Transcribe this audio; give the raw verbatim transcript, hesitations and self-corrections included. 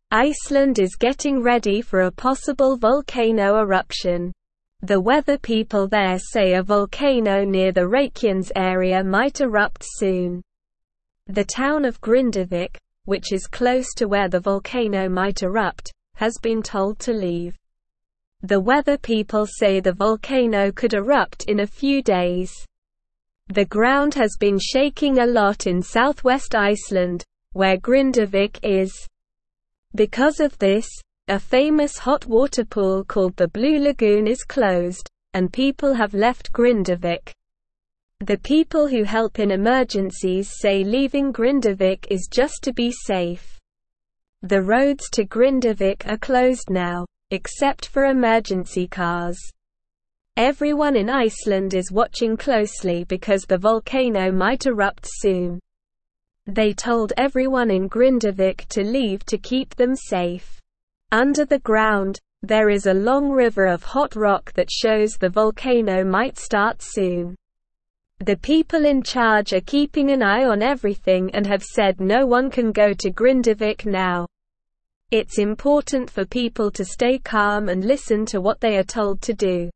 Iceland is getting ready for a possible volcano eruption. The weather people there say a volcano near the Reykjanes area might erupt soon. The town of Grindavik, which is close to where the volcano might erupt, has been told to leave. The weather people say the volcano could erupt in a few days. The ground has been shaking a lot in southwest Iceland, where Grindavik is. Because of this, a famous hot water pool called the Blue Lagoon is closed, and people have left Grindavik. The people who help in emergencies say leaving Grindavik is just to be safe. The roads to Grindavik are closed now, except for emergency cars. Everyone in Iceland is watching closely because the volcano might erupt soon. They told everyone in Grindavik to leave to keep them safe. Under the ground, there is a long river of hot rock that shows the volcano might start soon. The people in charge are keeping an eye on everything and have said no one can go to Grindavik now. It's important for people to stay calm and listen to what they are told to do.